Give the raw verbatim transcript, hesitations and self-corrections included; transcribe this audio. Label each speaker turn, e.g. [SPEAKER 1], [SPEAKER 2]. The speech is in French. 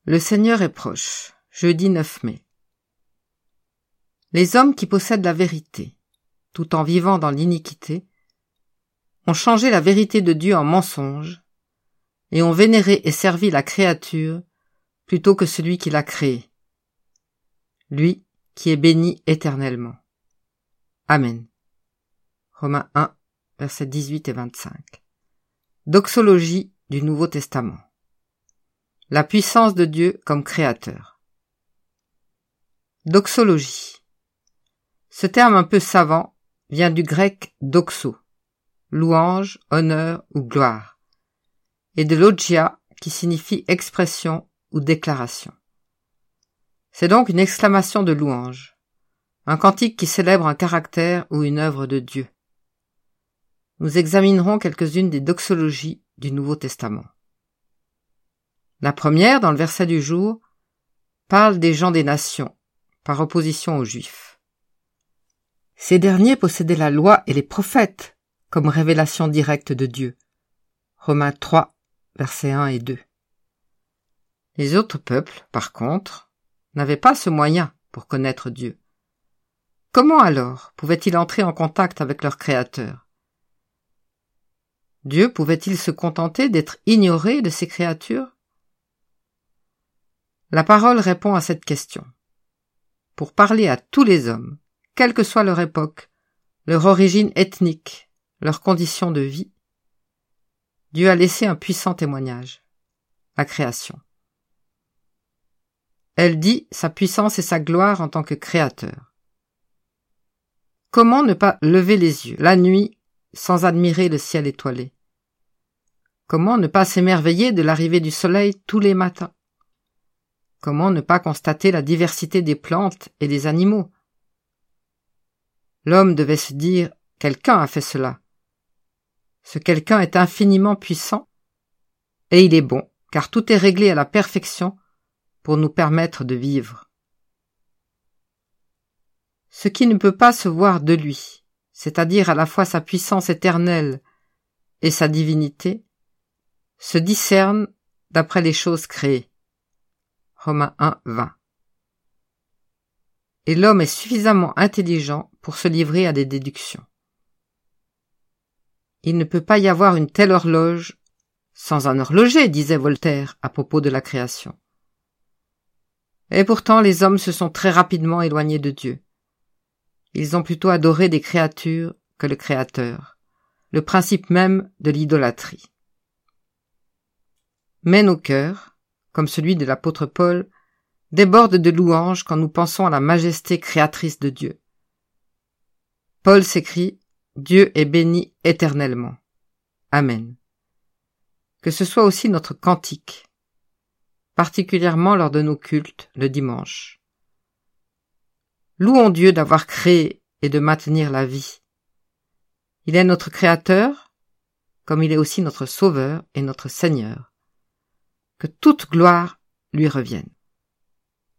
[SPEAKER 1] Le Seigneur est proche. Jeudi neuf mai. Les hommes qui possèdent la vérité, tout en vivant dans l'iniquité, ont changé la vérité de Dieu en mensonge et ont vénéré et servi la créature plutôt que celui qui l'a créée, lui qui est béni éternellement. Amen. Romains un, versets dix-huit et vingt-cinq. Doxologie du Nouveau Testament. La puissance de Dieu comme créateur. Doxologie. Ce terme un peu savant vient du grec doxo, louange, honneur ou gloire, et de logia qui signifie expression ou déclaration. C'est donc une exclamation de louange, un cantique qui célèbre un caractère ou une œuvre de Dieu. Nous examinerons quelques-unes des doxologies du Nouveau Testament. La première, dans le verset du jour, parle des gens des nations, par opposition aux Juifs. Ces derniers possédaient la loi et les prophètes comme révélation directe de Dieu. Romains trois, versets un et deux. Les autres peuples, par contre, n'avaient pas ce moyen pour connaître Dieu. Comment alors pouvaient-ils entrer en contact avec leur Créateur? Dieu pouvait-il se contenter d'être ignoré de ses créatures? La parole répond à cette question. Pour parler à tous les hommes, quelle que soit leur époque, leur origine ethnique, leurs conditions de vie, Dieu a laissé un puissant témoignage, la création. Elle dit sa puissance et sa gloire en tant que créateur. Comment ne pas lever les yeux, la nuit, sans admirer le ciel étoilé? Comment ne pas s'émerveiller de l'arrivée du soleil tous les matins? Comment ne pas constater la diversité des plantes et des animaux? L'homme devait se dire « Quelqu'un a fait cela ». Ce quelqu'un est infiniment puissant et il est bon, car tout est réglé à la perfection pour nous permettre de vivre. Ce qui ne peut pas se voir de lui, c'est-à-dire à la fois sa puissance éternelle et sa divinité, se discerne d'après les choses créées. Romains un, vingt. Et l'homme est suffisamment intelligent pour se livrer à des déductions. Il ne peut pas y avoir une telle horloge sans un horloger, disait Voltaire à propos de la création. Et pourtant les hommes se sont très rapidement éloignés de Dieu. Ils ont plutôt adoré des créatures que le Créateur, le principe même de l'idolâtrie. Mais nos cœurs, comme celui de l'apôtre Paul, déborde de louanges quand nous pensons à la majesté créatrice de Dieu. Paul s'écrie « Dieu est béni éternellement. Amen ». Que ce soit aussi notre cantique, particulièrement lors de nos cultes le dimanche. Louons Dieu d'avoir créé et de maintenir la vie. Il est notre Créateur, comme il est aussi notre Sauveur et notre Seigneur. Que toute gloire lui revienne.